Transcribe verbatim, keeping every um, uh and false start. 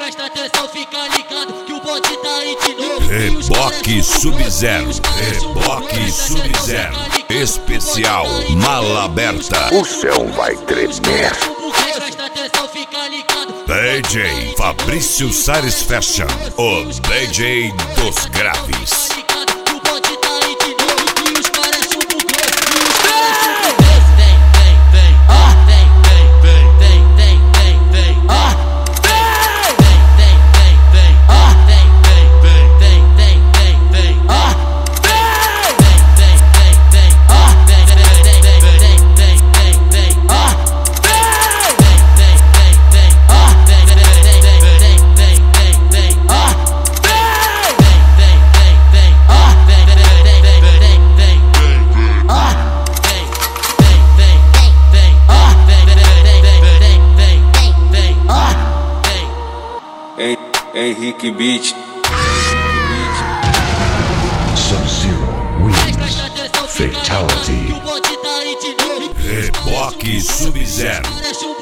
Presta atenção, fica ligado que o bonde tá aí de novo. Reboque Sub-Zero, Reboque Sub-Zero, especial Mala Aberta. O céu vai tremer. Presta atenção, fica ligado. D J Fabrício Sares Fashion, o D J dos graves. Henrique Beat. Sub-Zero wins. Fatality. Reboque Sub-Zero.